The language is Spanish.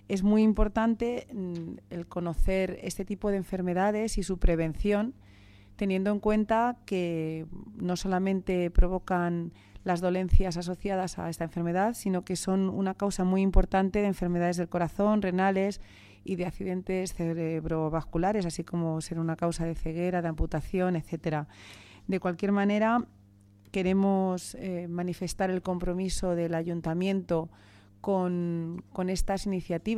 es muy importante el conocer este tipo de enfermedades y su prevención, teniendo en cuenta que no solamente provocan las dolencias asociadas a esta enfermedad, sino que son una causa muy importante de enfermedades del corazón, renales y de accidentes cerebrovasculares, así como ser una causa de ceguera, de amputación, etcétera. De cualquier manera, queremos manifestar el compromiso del Ayuntamiento con estas iniciativas